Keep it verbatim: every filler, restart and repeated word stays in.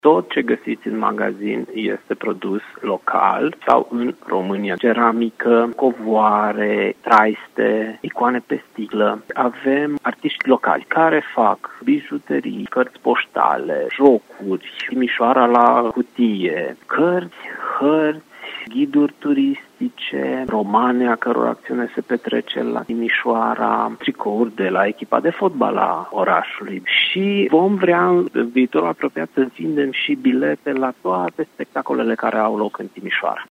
Tot ce găsiți în magazin este produs local sau în România. Ceramică, covoare, traiste, icoane pe sticlă. Avem artiști locali care fac bijuterii, cărți poștale, jocuri, Timișoara la cutie, cărți, hărți, ghiduri turistice, romane a căror acțiune se petrece la Timișoara, tricouri de la echipa de fotbal a orașului. Și vom vrea în viitorul apropiat să vindem și bilete la toate spectacolele care au loc în Timișoara.